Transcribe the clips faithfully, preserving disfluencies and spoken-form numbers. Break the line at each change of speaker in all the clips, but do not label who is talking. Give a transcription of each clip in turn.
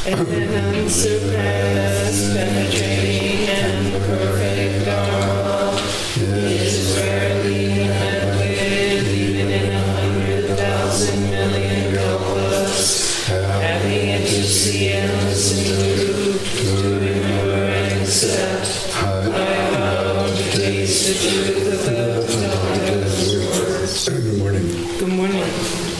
and an unsurpassed, penetrating, and perfect Dharma is rarely met with, even in a hundred thousand million kalpas. Having it to see and listen to, to remember and accept, I vow to taste the truth of the Buddha's word.
Good morning.
Good morning.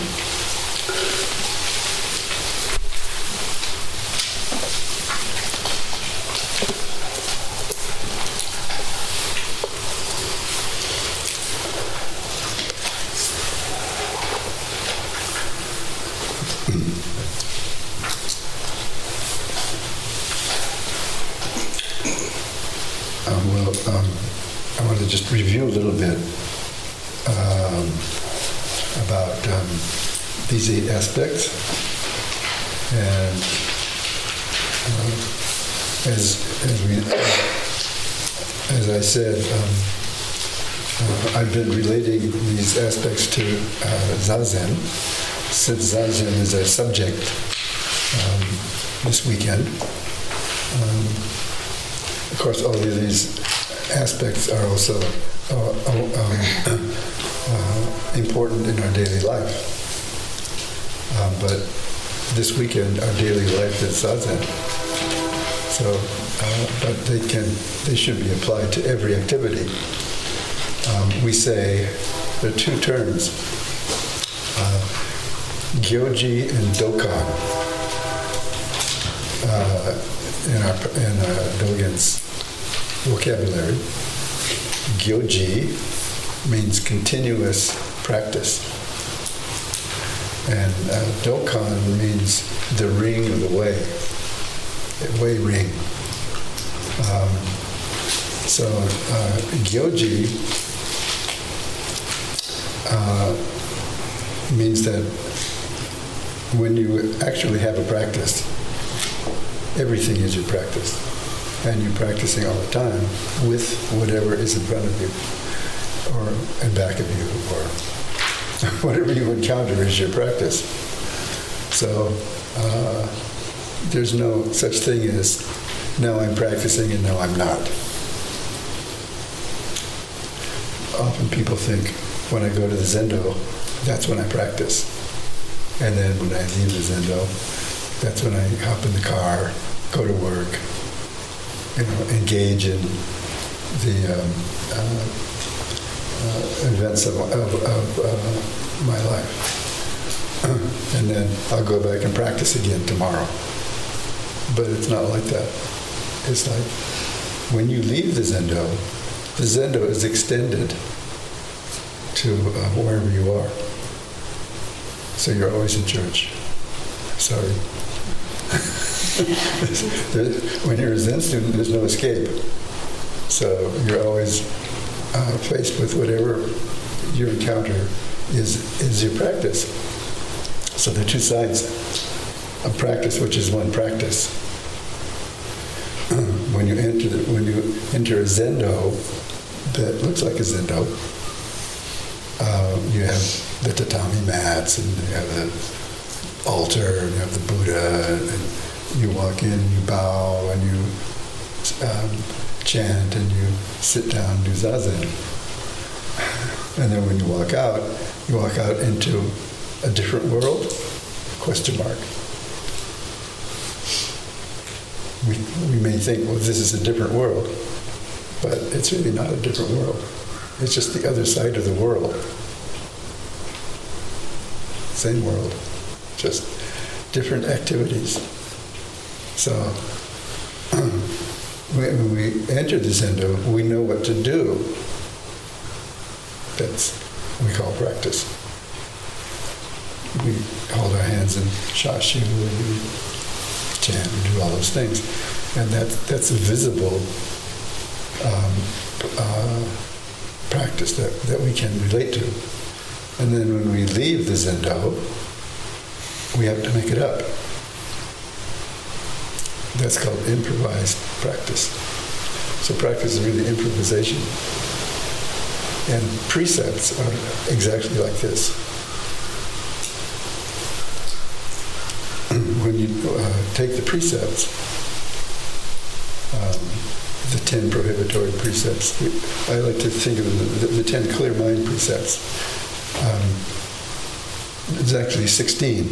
Um, well, um, I want to just review a little bit um, about um, these eight aspects. And uh, as as we as I said, um, uh, I've been relating these aspects to uh, Zazen, since Zazen is our subject um, this weekend. Um, Of course, all of these aspects are also uh, um, uh, important in our daily life. Um, but this weekend, our daily life is Zazen. So, uh, but they can, they should be applied to every activity. Um, we say there are two terms, uh, Gyoji and Dokan. Uh, in our in uh, Dogen's vocabulary, Gyoji means continuous practice, and uh, Dokan means the ring of the way, the way ring. Um, so uh, Gyoji uh, means that when you actually have a practice, everything is your practice, and you're practicing all the time with whatever is in front of you, or in back of you, or whatever you encounter is your practice. So uh, there's no such thing as now I'm practicing and now I'm not. Often people think when I go to the Zendo, that's when I practice, and then when I leave the Zendo, that's when I hop in the car, go to work, you know, engage in the um, uh, uh, events of, of, of uh, my life. And then I'll go back and practice again tomorrow. But it's not like that. It's like when you leave the Zendo, the Zendo is extended to uh, wherever you are. So you're always in church. Sorry. When you're a Zen student, there's no escape. So you're always uh, faced with whatever you encounter is is your practice. So there are two sides of practice, which is one practice. When you enter the, when you enter a Zendo that looks like a Zendo, uh, you have the tatami mats, and you have the altar, and you have the Buddha, and you walk in, you bow, and you um, chant, and you sit down and do Zazen. And then when you walk out, you walk out into a different world? Question mark. We, we may think, well, this is a different world, but it's really not a different world. It's just the other side of the world. Same world, just different activities. So when we enter the Zendo, we know what to do. That's what we call practice. We hold our hands in shashu, and we chant and do all those things. And that, that's a visible um, uh, practice that, that we can relate to. And then when we leave the Zendo, we have to make it up. That's called improvised practice. So practice is really improvisation. And precepts are exactly like this. When you uh, take the precepts, um, the ten prohibitory precepts, we, I like to think of them, the, the ten clear mind precepts. Um, it's actually sixteen.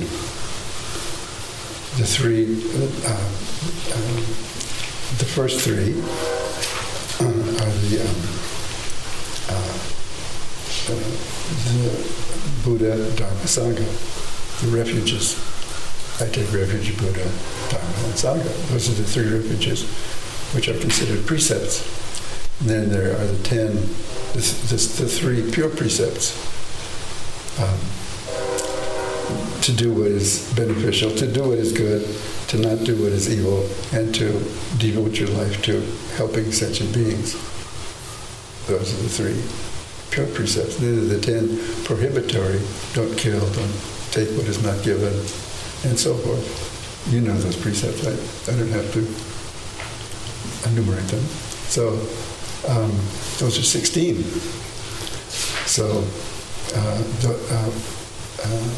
The three, uh, uh, the first three uh, are the, um, uh, uh, the Buddha, Dharma, Sangha, the refuges. I take refuge in Buddha, Dharma, and Sangha. Those are the three refuges, which are considered precepts. And then there are the ten, the, the, the three pure precepts. Um, to do what is beneficial, to do what is good, to not do what is evil, and to devote your life to helping sentient beings. Those are the three pure precepts. Then are the ten prohibitory: don't kill, don't take what is not given, and so forth. You know those precepts. I, I don't have to enumerate them. So um, those are sixteen. So uh, the, uh, uh,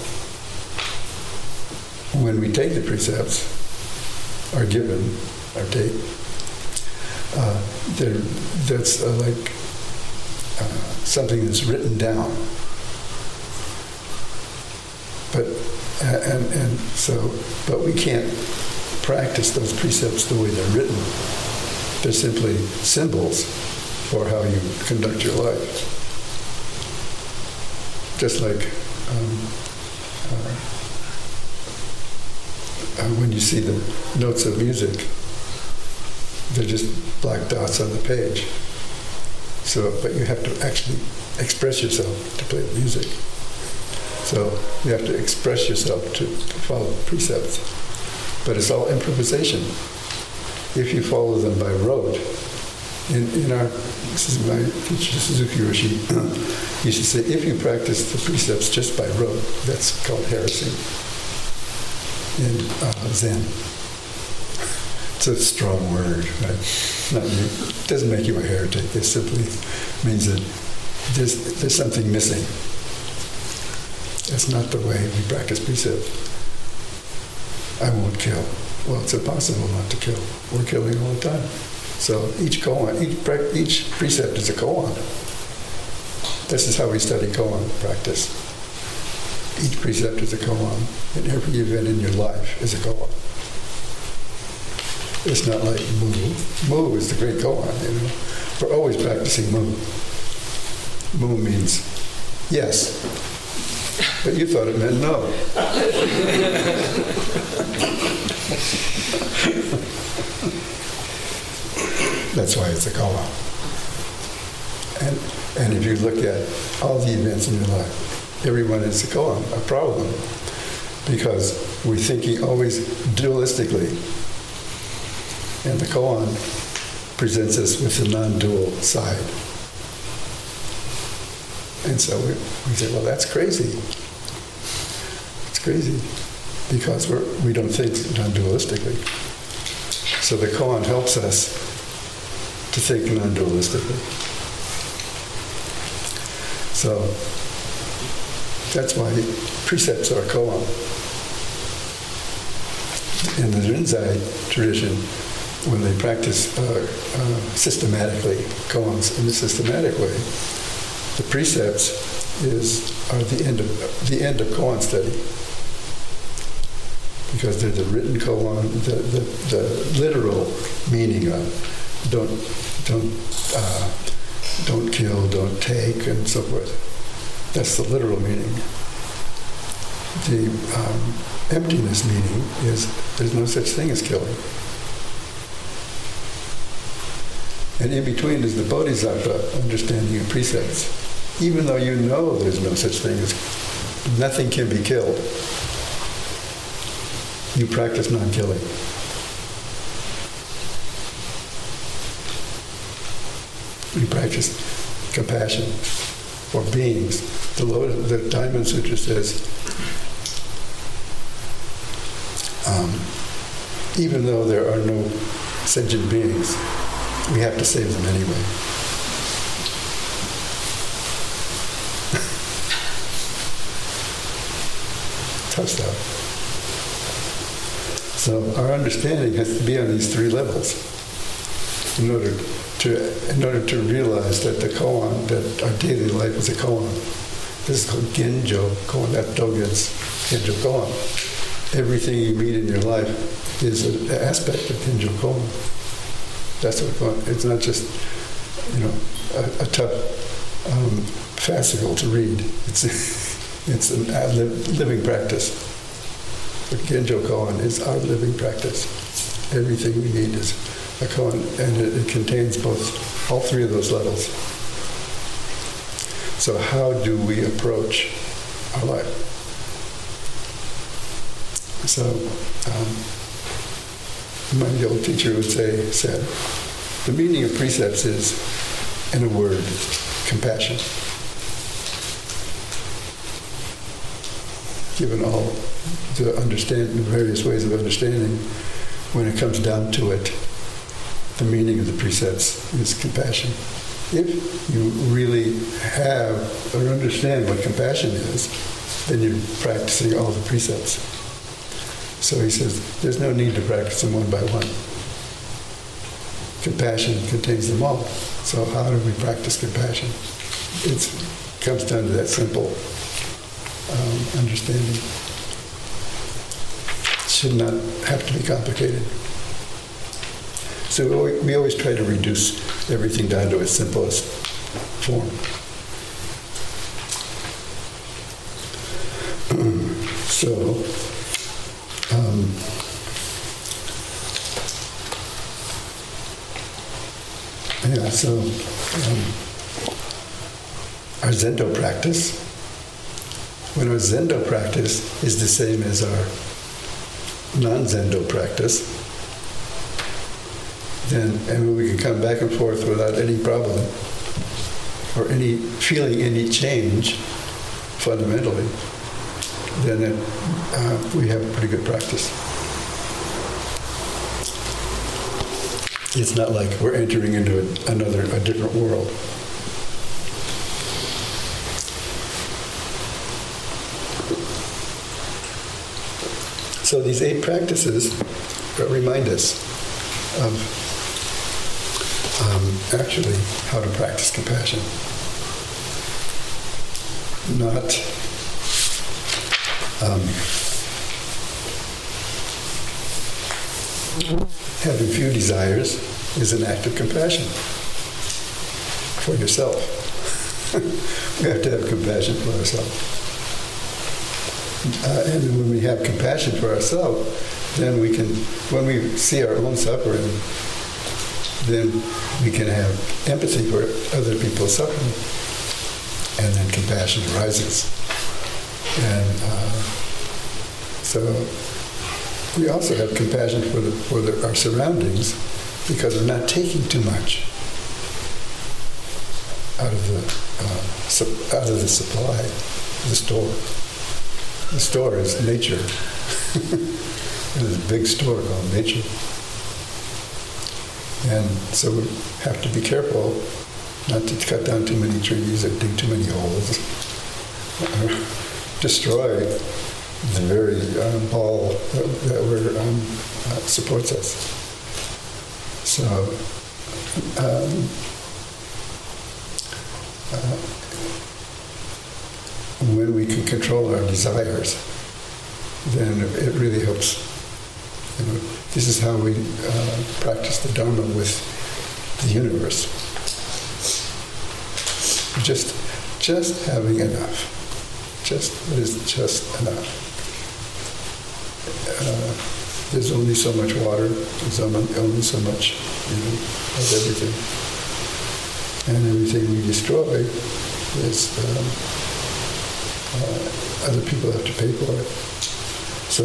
when we take the precepts, are given, or take, uh, that's uh, like uh, something that's written down. But and and so, but we can't practice those precepts the way they're written. They're simply symbols for how you conduct your life. Just like um, uh, uh, when you see the notes of music, they're just black dots on the page. So, but you have to actually express yourself to play the music. So you have to express yourself to, to follow precepts. But it's all improvisation. If you follow them by rote, in, in our, this is my teacher, Suzuki Roshi, used to say, if you practice the precepts just by rote, that's called heresy in uh, Zen. It's a strong word, right? Not, it doesn't make you a heretic. It simply means that there's, there's something missing. That's not the way we practice precepts. I won't kill. Well, it's impossible not to kill. We're killing all the time. So each koan, each, each precept is a koan. This is how we study koan practice. Each precept is a koan, and every event in your life is a koan. It's not like mu. Mu is the great koan, you know. We're always practicing mu. Mu means yes. But you thought it meant no. That's why it's a koan. And and if you look at all the events in your life, everyone is a koan, a problem, because we're thinking always dualistically. And the koan presents us with the non-dual side. And so we, we say, well, that's crazy. It's crazy because we're, we don't think non-dualistically. So the koan helps us to think non-dualistically. So that's why precepts are koan. In the Rinzai tradition, when they practice uh, uh, systematically, koans in a systematic way, the precepts is are the end of the end of koan study, because they're the written koan, the, the, the literal meaning of don't don't uh, don't kill, don't take, and so forth. That's the literal meaning. The um, emptiness meaning is there's no such thing as killing. And in between is the bodhisattva understanding of precepts. Even though you know there's no such thing as nothing can be killed, you practice non-killing. You practice compassion for beings. The, Lotus, the Diamond Sutra says, um, even though there are no sentient beings, we have to save them anyway. Tough stuff. So our understanding has to be on these three levels in order to in order to realize that the koan, that our daily life is a koan. This is called Genjo koan. That's Dogen's Genjo koan. Everything you meet in your life is an aspect of Genjo koan. That's what koan. It's not just, you know, a, a tough um, fascicle to read. It's it's an ad lib, living practice. The Genjo koan is our living practice. Everything we need is a koan, and it, it contains both, all three of those levels. So how do we approach our life? So, um, my old teacher would say, said, the meaning of precepts is, in a word, compassion. Given all the understand the various ways of understanding, when it comes down to it, the meaning of the precepts is compassion. If you really have or understand what compassion is, then you're practicing all the precepts. So he says, there's no need to practice them one by one. Compassion contains them all. So how do we practice compassion? It comes down to that simple um, understanding. It should not have to be complicated. So we, we always try to reduce everything down to its simplest form. So, um, yeah, so um, our Zendo practice, when our Zendo practice is the same as our non-Zendo practice, then, and when we can come back and forth without any problem or any feeling any change fundamentally, then it, uh, we have pretty good practice. It's not like we're entering into a, another, a different world. So these eight practices remind us of um, actually how to practice compassion. Not um, having few desires is an act of compassion for yourself. We have to have compassion for ourselves. Uh, and when we have compassion for ourselves, then we can, when we see our own suffering, then we can have empathy for other people's suffering, and then compassion arises. And uh, so we also have compassion for, the, for the, our surroundings, because we're not taking too much out of the uh, su- out of the supply, the store. The store is nature. There's a big store called nature. And so we have to be careful not to cut down too many trees or dig too many holes, or destroy the very um, ball that, that we're, um, uh, supports us. So, um, uh, when we can control our desires, then it really helps. You know, this is how we uh, practice the Dharma with the universe. Just, just having enough. Just what is just enough. Uh, there's only so much water. There's only, only so much, you know, of everything. And everything we destroy is um, uh, other people have to pay for it. So.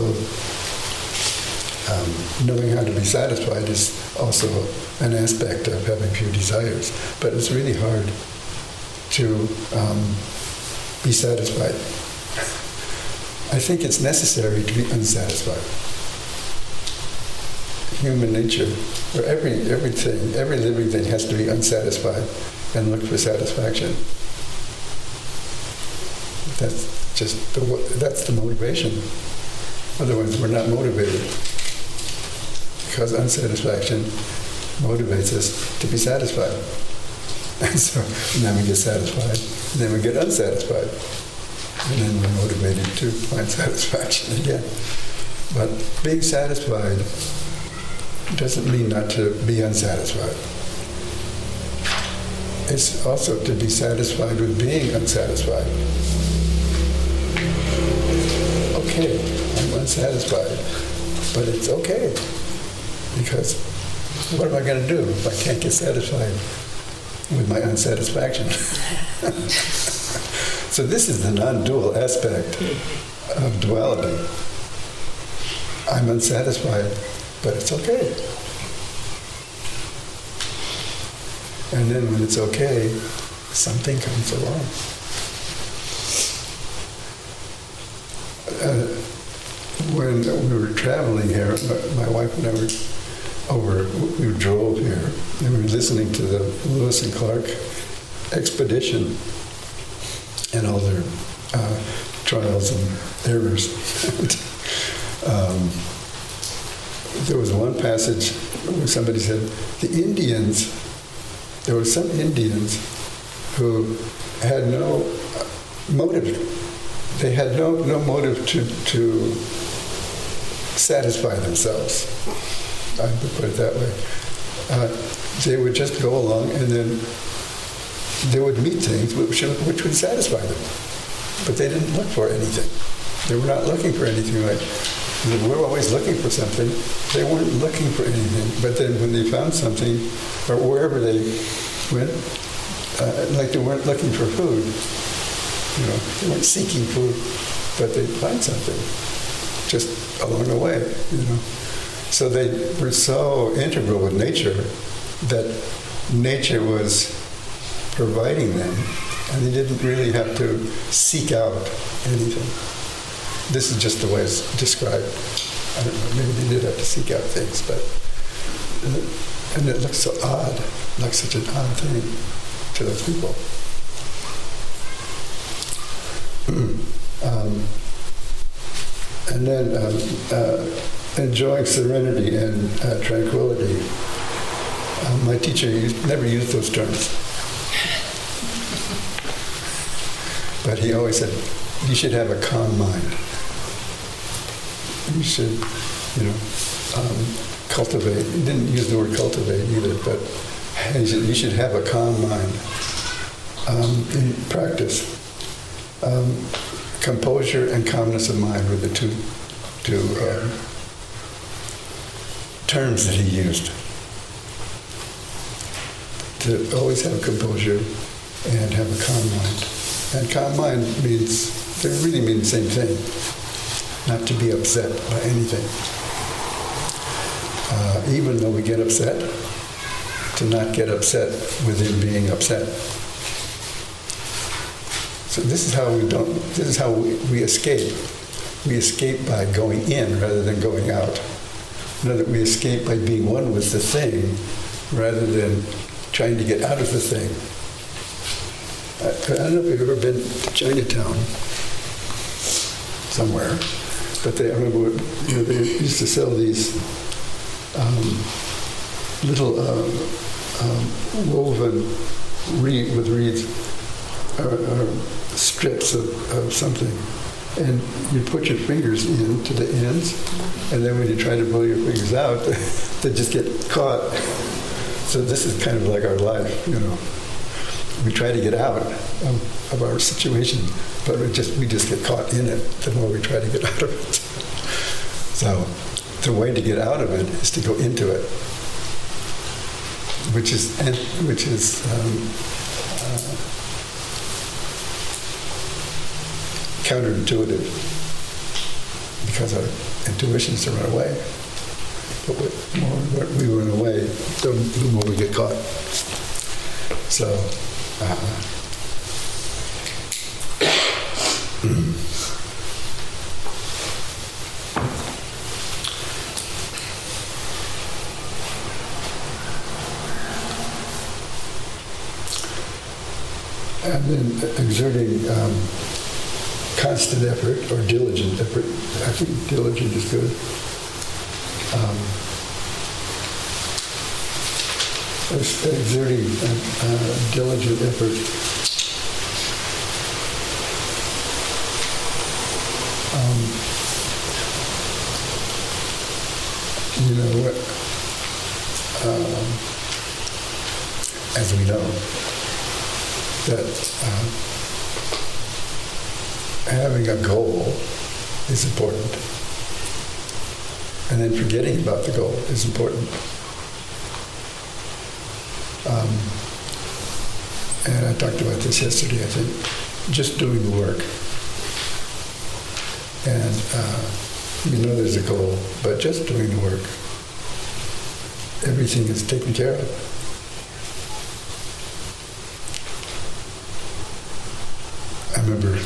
Um, knowing how to be satisfied is also an aspect of having few desires, but it's really hard to um, be satisfied. I think it's necessary to be unsatisfied. Human nature, or every everything, every living thing has to be unsatisfied and look for satisfaction. That's just the, that's the motivation. Otherwise, we're not motivated. because unsatisfaction motivates us to be satisfied. And so and then we get satisfied, and then we get unsatisfied. And then we're motivated to find satisfaction again. But being satisfied doesn't mean not to be unsatisfied. It's also to be satisfied with being unsatisfied. Okay, I'm unsatisfied, but it's okay, because what am I going to do if I can't get satisfied with my unsatisfaction? So this is the non-dual aspect of duality. I'm unsatisfied, but it's okay. And then when it's okay, something comes along. Uh, when we were traveling here, my wife and I were over, we drove here, and we were listening to the Lewis and Clark expedition and all their uh, trials and errors. um, there was one passage where somebody said, the Indians, there were some Indians who had no motive. They had no, no motive to, to satisfy themselves. I would put it that way. Uh, they would just go along, and then they would meet things which, which would satisfy them. But they didn't look for anything. They were not looking for anything like, we're always looking for something. They weren't looking for anything. But then when they found something, or wherever they went, uh, like they weren't looking for food, you know, they weren't seeking food, but they'd find something just along the way, you know. So they were so integral with nature that nature was providing them, and they didn't really have to seek out anything. This is just the way it's described. I don't know, maybe they did have to seek out things, but, uh, and it looks so odd, like such an odd thing to those people. um, and then um, uh, enjoying serenity and uh, tranquility. Uh, my teacher used, never used those terms. But he always said, you should have a calm mind. You should, you know, um, cultivate. He didn't use the word cultivate either, but he said, you should have a calm mind. Um, in practice, um, composure and calmness of mind were the two, two uh, terms that he used. To always have composure and have a calm mind. And calm mind means, they really mean the same thing, not to be upset by anything. Uh, even though we get upset, to not get upset within being upset. So this is how we don't, this is how we, we escape. We escape by going in rather than going out. In other words, we escape by being one with the thing rather than trying to get out of the thing. I, I don't know if you've ever been to Chinatown somewhere, but they, I remember, you know, they used to sell these um, little uh, um, woven reed with reeds, or, or strips of, of something, and you put your fingers into the ends, and then when you try to pull your fingers out, they just get caught. So this is kind of like our life, you know. We try to get out of, of our situation, but we just we just get caught in it the more we try to get out of it. So the way to get out of it is to go into it, which is which is um, uh, counterintuitive, because our intuition is to run away. But the more we run away, the, the more we get caught. So. Uh, and then exerting um, constant effort or diligent effort. I think diligent is good. Um, exerting uh, uh, diligent effort. Um, you know what? Um, as we know, that uh, having a goal is important, and then forgetting about the goal is important. Um, and I talked about this yesterday, I think, just doing the work. And uh, you know there's a goal, but just doing the work, everything is taken care of. I remember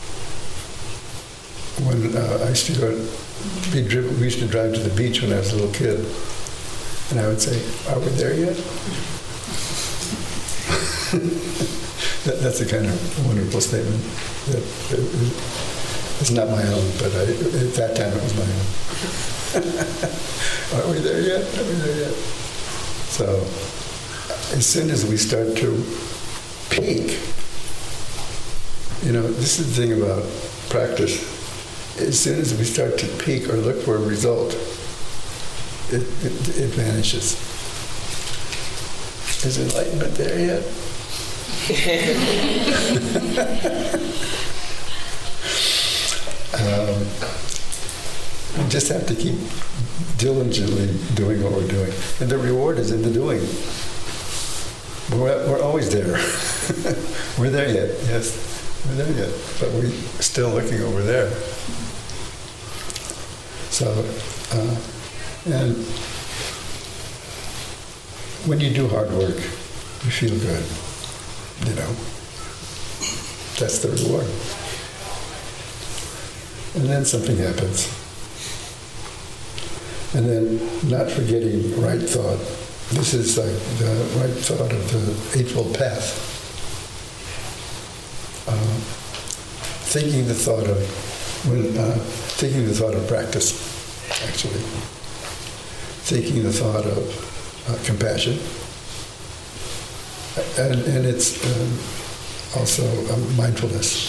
when uh, I used to go, be driven, we used to drive to the beach when I was a little kid, and I would say, "Are we there yet?" that, that's a kind of wonderful statement. That it, it's not my own, but I, at that time it was my own. Are we there yet? Are we there yet? So, as soon as we start to peak, you know, this is the thing about practice. As soon as we start to peak or look for a result, it, it, it vanishes. Is enlightenment there yet? um, we just have to keep diligently doing what we're doing. And the reward is in the doing. We're, we're always there. We're there yet, yes. We're there yet. But we're still looking over there. So, uh, and when you do hard work, you feel good, you know. That's the reward. And then something happens. And then not forgetting right thought. This is like the right thought of the Eightfold Path. Uh, thinking the thought of, when uh, thinking the thought of practice, actually. Thinking the thought of uh, compassion. And, and it's um, also um, mindfulness.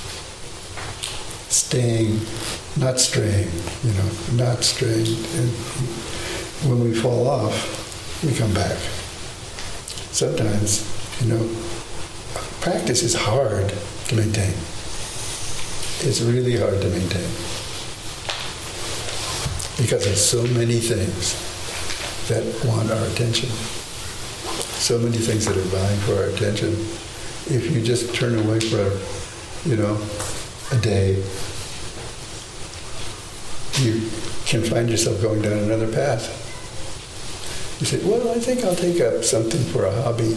Staying, not straying, you know, not straying. And when we fall off, we come back. Sometimes, you know, practice is hard to maintain. It's really hard to maintain. Because there's so many things that want our attention. So many things that are vying for our attention. If you just turn away for, you know, a day, you can find yourself going down another path. You say, well, I think I'll take up something for a hobby.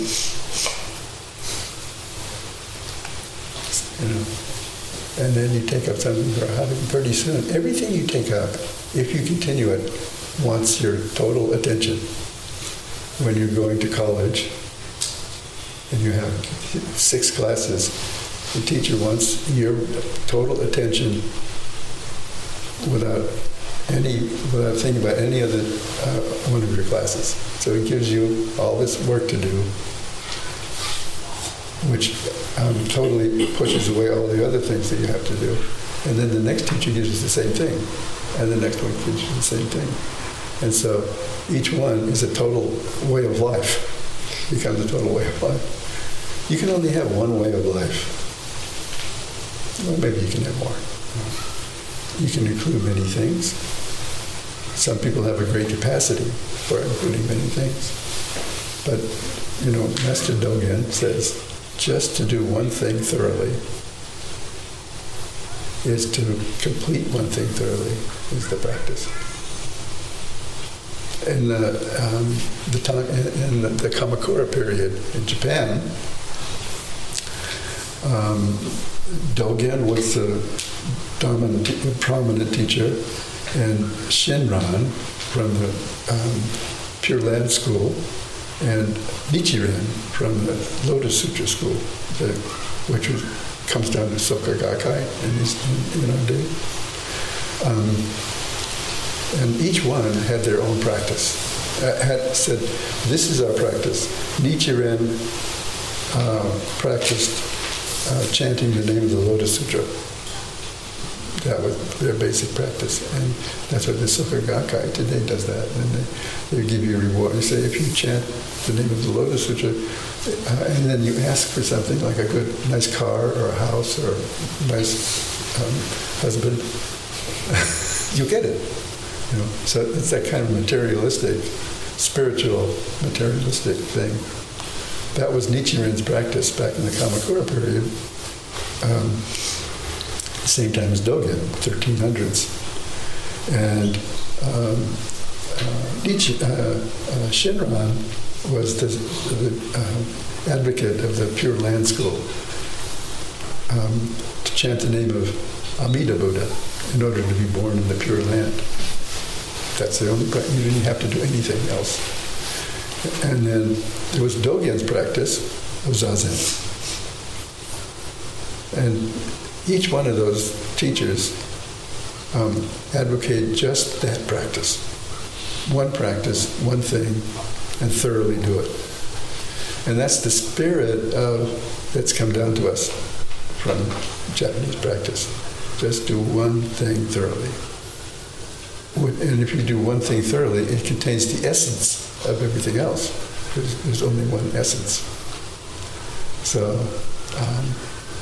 You know, and then you take up something for a hobby. Pretty soon, everything you take up, if you continue it, wants your total attention. When you're going to college and you have six classes, the teacher wants your total attention without any, without thinking about any of the uh, one of your classes. So it gives you all this work to do, which um, totally pushes away all the other things that you have to do. And then the next teacher gives you the same thing, and the next one gives you the same thing. And so each one is a total way of life, becomes a total way of life. You can only have one way of life. Well, maybe you can have more. You can include many things. Some people have a great capacity for including many things. But, you know, Master Dogen says, just to do one thing thoroughly is to complete one thing thoroughly is the practice. In the, um, the time, in the Kamakura period in Japan, um, Dogen was the dominant, prominent teacher, and Shinran from the um, Pure Land School, and Nichiren from the Lotus Sutra School, the, which was, comes down to Soka Gakkai in, this, in, in our day. Um, and each one had their own practice. uh, had said, this is our practice. Nichiren uh, practiced uh, chanting the name of the Lotus Sutra. That was their basic practice. And that's what the Soka Gakkai today does that. And they, they give you a reward. They say, if you chant the name of the Lotus Sutra, uh, and then you ask for something like a good, nice car or a house or a nice um, husband, you get it. You know, so it's that kind of materialistic, spiritual, materialistic thing. That was Nichiren's practice back in the Kamakura period. Um, same time as Dogen, thirteen hundreds. And um, uh, Nichi, uh, uh, Shinran was the, the uh, advocate of the Pure Land School um, to chant the name of Amida Buddha in order to be born in the Pure Land. That's the only practice. You didn't have to do anything else. And then there was Dogen's practice of Zazen. And each one of those teachers um, advocate just that practice. One practice, one thing, and thoroughly do it. And that's the spirit of that's come down to us from Japanese practice. Just do one thing thoroughly. And if you do one thing thoroughly, it contains the essence of everything else. There's, there's only one essence. So, um,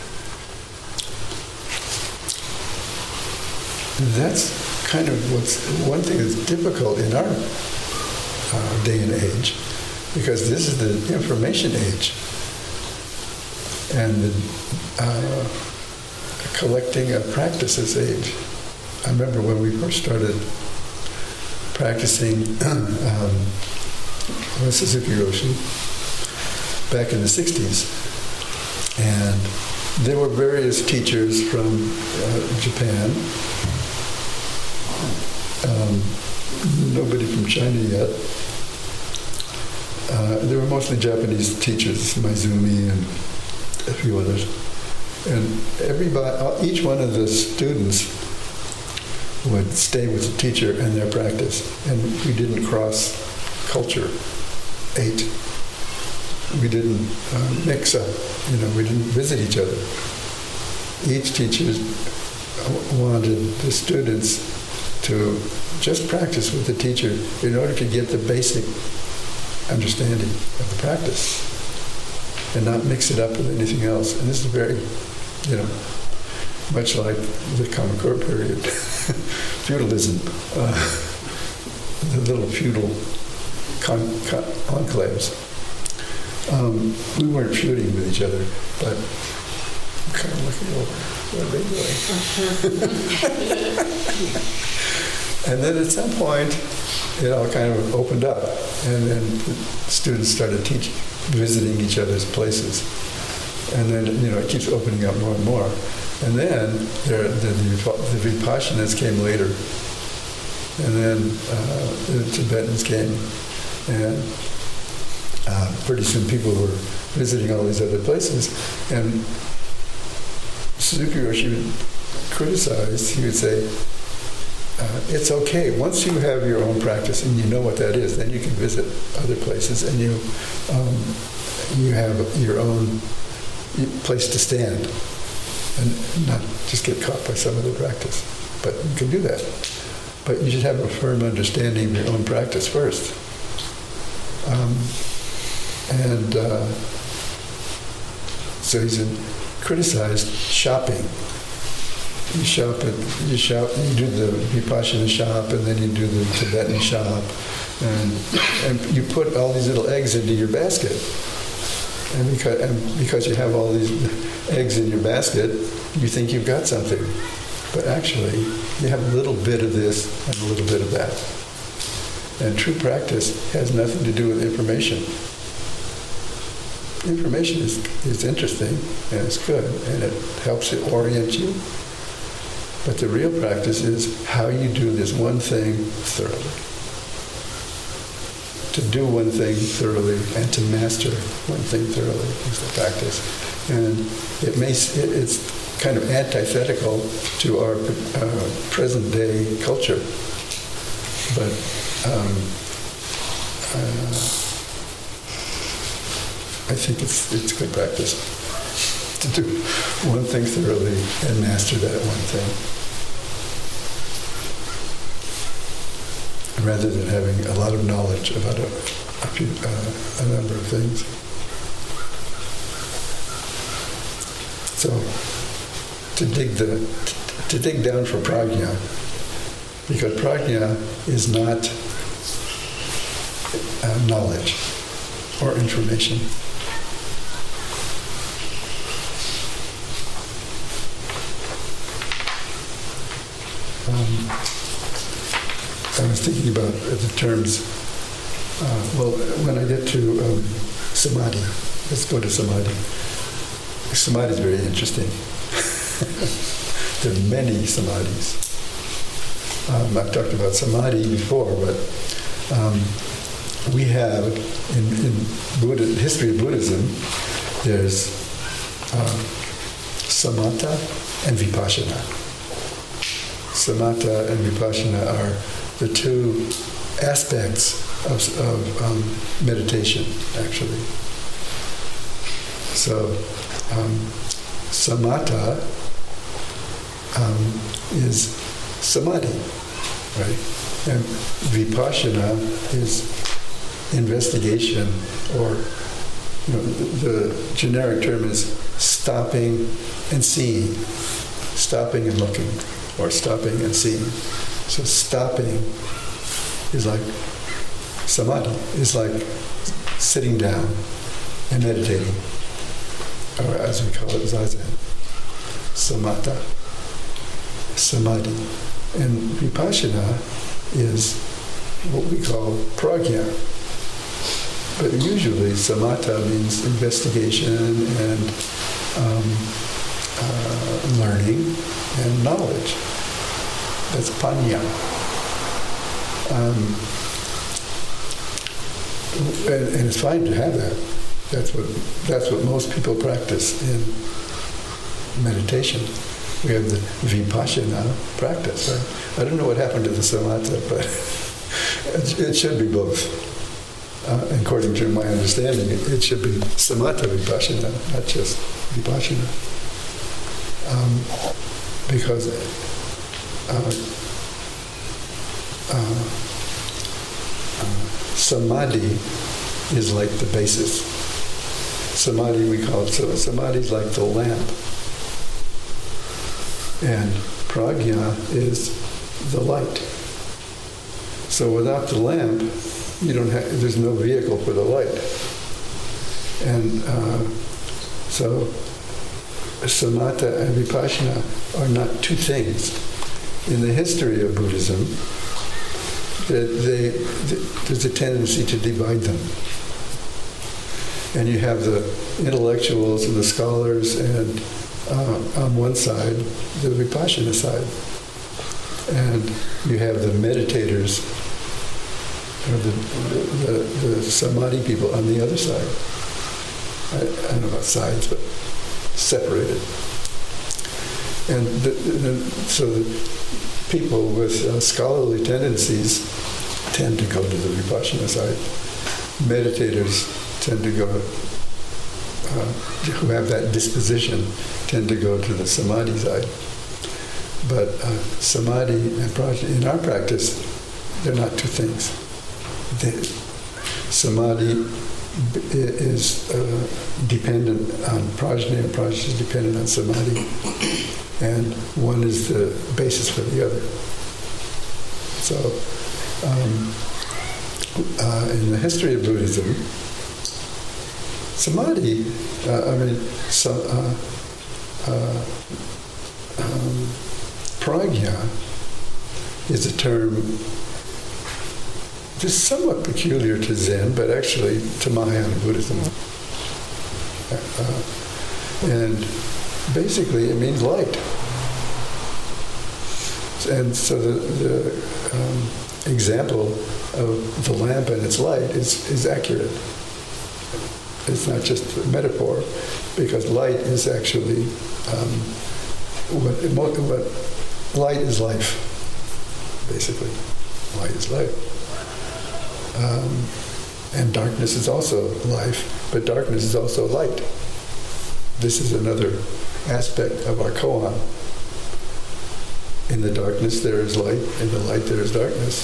that's kind of what's one thing that's difficult in our uh, day and age, because this is the information age, and the uh, collecting of practices age. I remember when we first started practicing um, Suzuki Roshi back in the sixties, and there were various teachers from uh, Japan. Um, nobody from China yet. Uh, there were mostly Japanese teachers, Maizumi and a few others. And everybody, each one of the students would stay with the teacher and their practice. And we didn't cross culture eight. We didn't uh, mix up, you know, we didn't visit each other. Each teacher wanted the students to just practice with the teacher in order to get the basic understanding of the practice and not mix it up with anything else. And this is very, you know, much like the Kamakura period, feudalism, uh, the little feudal con- con- enclaves. Um, we weren't feuding with each other, but kind of looking over, what are they doing? And then at some point, it all kind of opened up, and then the students started teaching, visiting each other's places. And then, you know, it keeps opening up more and more. And then there, the, the Vipassanas came later. And then uh, the Tibetans came. And uh, pretty soon people were visiting all these other places. And Suzuki Roshi would criticize, he would say, uh, it's okay. Once you have your own practice and you know what that is, then you can visit other places and you um, you have your own place to stand and not just get caught by some other practice. But you can do that. But you should have a firm understanding of your own practice first. Um, and uh, so he's in, criticized shopping. You shop at, you shop, you do the Vipassana shop, and then you do the Tibetan shop, and and you put all these little eggs into your basket. And because and because you have all these eggs in your basket, you think you've got something, but actually you have a little bit of this and a little bit of that. And true practice has nothing to do with information. Information is is interesting and it's good and it helps it orient you. But the real practice is how you do this one thing thoroughly. To do one thing thoroughly and to master one thing thoroughly is the practice. And it may it, it's kind of antithetical to our uh, present day culture. But um, uh, I think it's it's good practice to do one thing thoroughly and master that one thing, rather than having a lot of knowledge about a, a, few, uh, a number of things. So, to dig the to dig down for prajna, because prajna is not uh, knowledge or information. Um, I was thinking about the terms. Uh, well, when I get to um, samadhi, let's go to samadhi. Samadhi is very interesting. There are many samadhis. Um, I've talked about samadhi before, but um, we have in, in Buddha, history of Buddhism, there's um, samatha and vipassana. Samatha and vipassana are the two aspects of, of um, meditation, actually. So, um, samatha um, is samadhi, right? And vipassana is investigation, or you know, the, the generic term is stopping and seeing, stopping and looking, or stopping and seeing. So stopping is like samadhi, is like sitting down and meditating, or as we call it, zazen, samatha, samadhi. And vipassana is what we call prajna. But usually samatha means investigation and um, uh, learning and knowledge. That's panya. Um, and, and it's fine to have that. That's what that's what most people practice in meditation. We have the vipassana practice. Right? I don't know what happened to the samatha, but it, it should be both. Uh, according to my understanding, it, it should be samatha vipassana, not just vipassana. Um, because uh, uh, uh, samadhi is like the basis. Samadhi, we call it, so samadhi is like the lamp. And prajna is the light. So without the lamp, you don't have, there's no vehicle for the light. And uh, so samatha and vipassana are not two things. In the history of Buddhism, they, they, there's a tendency to divide them. And you have the intellectuals and the scholars, and uh, on one side, the vipassana side. And you have the meditators, or the, the, the, the samadhi people on the other side. I, I don't know about sides, but separated. And the, the, so the people with uh, scholarly tendencies tend to go to the vipassana side. Meditators tend to go, uh, who have that disposition, tend to go to the samadhi side. But uh, samadhi and prajna, in our practice, they're not two things. They, samadhi is uh, dependent on prajna, and prajna is dependent on samadhi, and one is the basis for the other. So, um, uh, in the history of Buddhism, samadhi, uh, I mean, so, uh, uh, um, prajna is a term just somewhat peculiar to Zen, but actually to Mahayana Buddhism. Uh, and basically it means light. And so the, the um, example of the lamp and its light is, is accurate. It's not just a metaphor, because light is actually um, what, what light is life, basically. Light is life. Um, And darkness is also life, but darkness is also light. This is another aspect of our koan. In the darkness there is light, in the light there is darkness.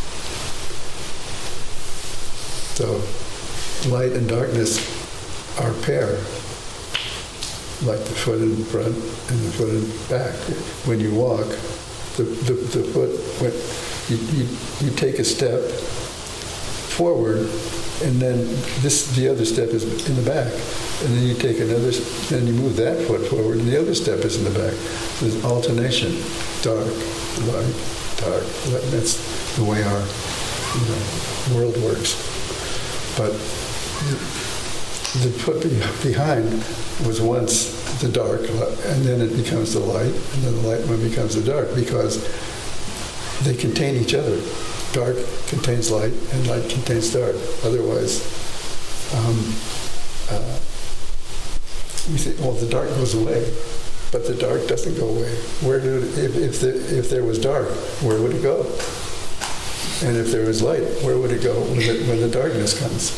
So light and darkness are pair, like the foot in front and the foot in back. When you walk, the, the, the foot, when you, you, you take a step forward, and then this the other step is in the back, and then you take another, then you move that foot forward, and the other step is in the back. There's alternation, dark, light, dark. That's the way our you know, world works. But the foot behind was once the dark, and then it becomes the light, and then the light one becomes the dark, because they contain each other. Dark contains light, and light contains dark. Otherwise, um, uh, we say, well, the dark goes away, but the dark doesn't go away. Where do it, if if, the, if there was dark, where would it go? And if there was light, where would it go when, it, when the darkness comes?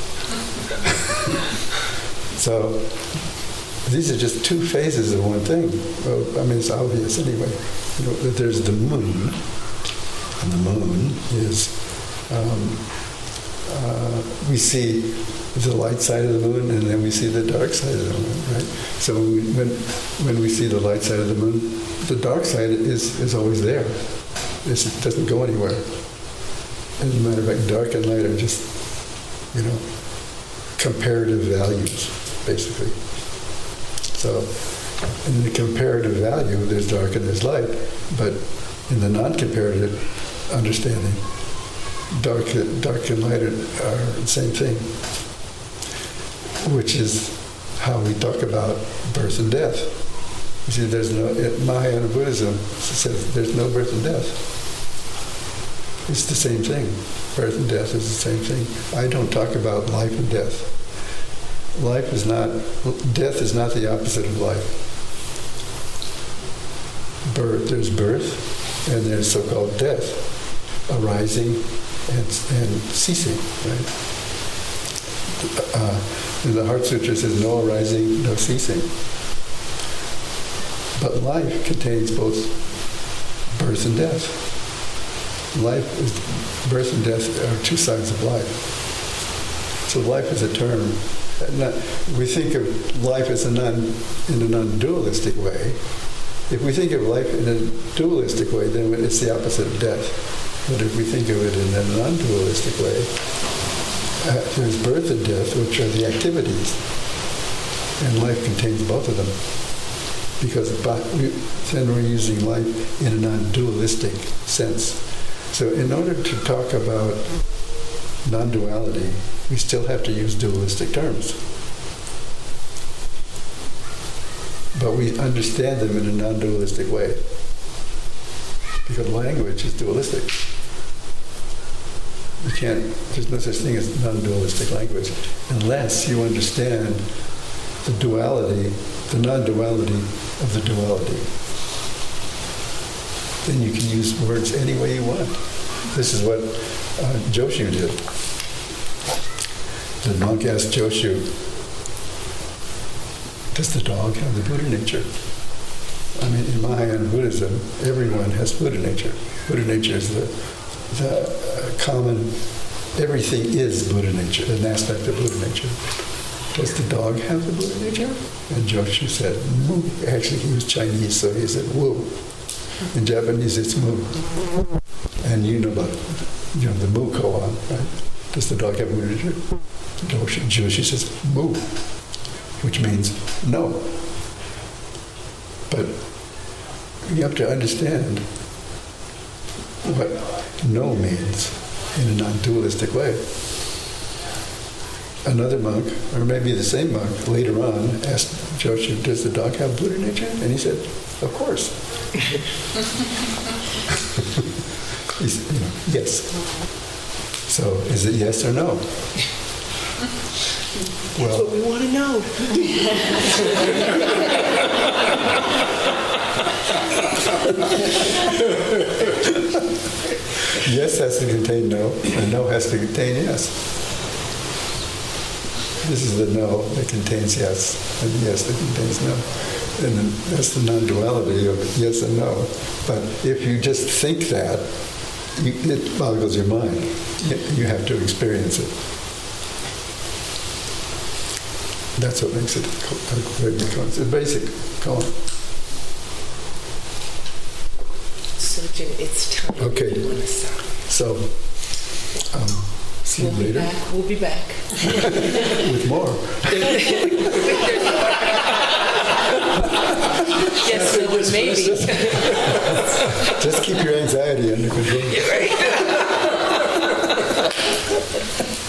So these are just two phases of one thing. Well, I mean, it's obvious anyway. You know, that there's the moon. And the moon is, um, uh, we see the light side of the moon, and then we see the dark side of the moon, right? So when we, when, when we see the light side of the moon, the dark side is, is always there. It's, it doesn't go anywhere. As a matter of fact, dark and light are just, you know, comparative values, basically. So in the comparative value, there's dark and there's light, but in the non-comparative understanding, dark, dark and light are, are the same thing, which is how we talk about birth and death. You see, there's no, Mahayana Buddhism says there's no birth and death. It's the same thing. Birth and death is the same thing. I don't talk about life and death. Life is not, death is not the opposite of life. Birth, there's birth, and there's so-called death, arising and, and ceasing, right? Uh, and the Heart Sutra says no arising, no ceasing. But life contains both birth and death. Life is, birth and death are two sides of life. So life is a term. Not, we think of life as a non, in a non-dualistic way. If we think of life in a dualistic way, then it's the opposite of death. But if we think of it in a non-dualistic way, uh, there's birth and death, which are the activities. And life contains both of them. Because we, then we're using life in a non-dualistic sense. So in order to talk about non-duality, we still have to use dualistic terms. But we understand them in a non-dualistic way. Because language is dualistic. You can't, there's no such thing as non-dualistic language unless you understand the duality, the non-duality of the duality. Then you can use words any way you want. This is what uh, Joshu did. The monk asked Joshu, does the dog have the Buddha nature? I mean, in Mahayana Buddhism, everyone has Buddha nature. Buddha nature is the, the uh, common, everything is Buddha nature, an aspect of Buddha nature. Does the dog have the Buddha nature? And Joshu said, moo. Actually, he was Chinese, so he said, woo. In Japanese, it's moo. And you know about, you know, the moo koan, right? Does the dog have Buddha nature? Joshu says, moo, which means no. But you have to understand what no means in a non-dualistic way. Another monk, or maybe the same monk, later on asked Joshu, does the dog have Buddha nature? And he said, of course. He said, you know, yes. So is it yes or no?
Well, that's what we want to know.
Yes has to contain no, and no has to contain yes. this is the no that contains yes, and yes that contains no. And then that's the non-duality of yes and no. But if you just think that, you, it boggles your mind. You, you have to experience it. That's what makes it a great koan. It's a basic koan.
So Jim, it's time.
Okay.
You want to stop.
So, um, see you
We'll be
later
back. We'll be back.
with more.
Yes, so maybe.
Just keep your anxiety under control.
Right.